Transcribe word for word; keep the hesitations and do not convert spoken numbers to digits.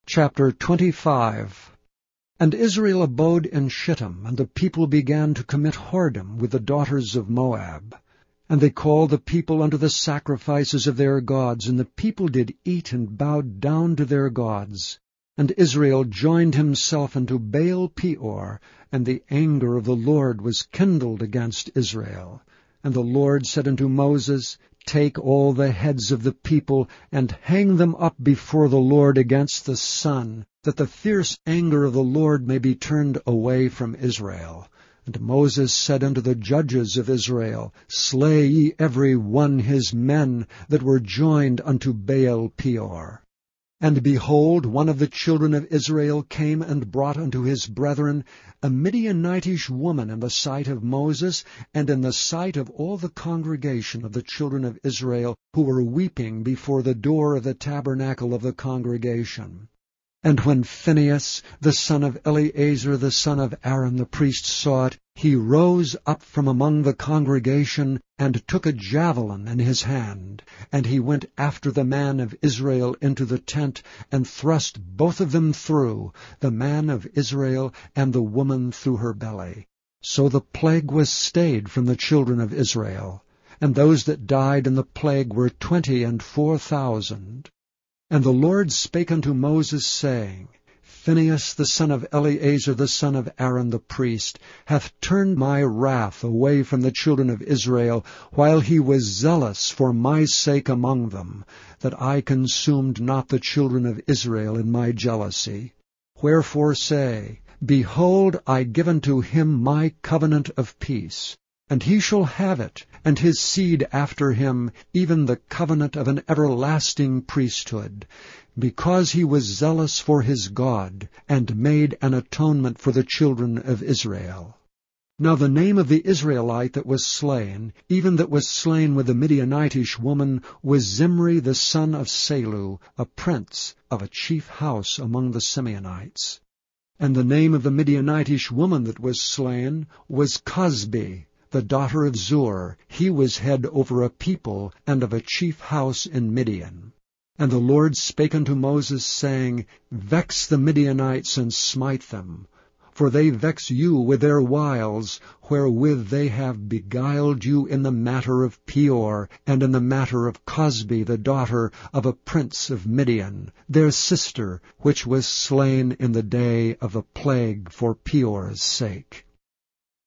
Chapter twenty-five. And Israel abode in Shittim, and the people began to commit whoredom with the daughters of Moab. And they called the people unto the sacrifices of their gods, and the people did eat and bowed down to their gods. And Israel joined himself unto Baal Peor, and the anger of the Lord was kindled against Israel. And the Lord said unto Moses, Take all the heads of the people, and hang them up before the Lord against the sun, that the fierce anger of the Lord may be turned away from Israel. And Moses said unto the judges of Israel, Slay ye every one his men that were joined unto Baal Peor. And behold, one of the children of Israel came and brought unto his brethren a Midianitish woman in the sight of Moses, and in the sight of all the congregation of the children of Israel, who were weeping before the door of the tabernacle of the congregation. And when Phinehas, the son of Eleazar, the son of Aaron the priest, saw it, he rose up from among the congregation, and took a javelin in his hand. And he went after the man of Israel into the tent, and thrust both of them through, the man of Israel and the woman through her belly. So the plague was stayed from the children of Israel. And those that died in the plague were twenty and four thousand. And the Lord spake unto Moses, saying, Phinehas the son of Eleazar the son of Aaron the priest hath turned my wrath away from the children of Israel, while he was zealous for my sake among them, that I consumed not the children of Israel in my jealousy. Wherefore say, Behold, I give unto him my covenant of peace. And he shall have it, and his seed after him, even the covenant of an everlasting priesthood, because he was zealous for his God, and made an atonement for the children of Israel. Now the name of the Israelite that was slain, even that was slain with the Midianitish woman, was Zimri the son of Salu, a prince of a chief house among the Simeonites. And the name of the Midianitish woman that was slain was Cosbi, the daughter of Zur. He was head over a people, and of a chief house in Midian. And the Lord spake unto Moses, saying, Vex the Midianites, and smite them. For they vex you with their wiles, wherewith they have beguiled you in the matter of Peor, and in the matter of Cosbi, the daughter of a prince of Midian, their sister, which was slain in the day of the plague for Peor's sake.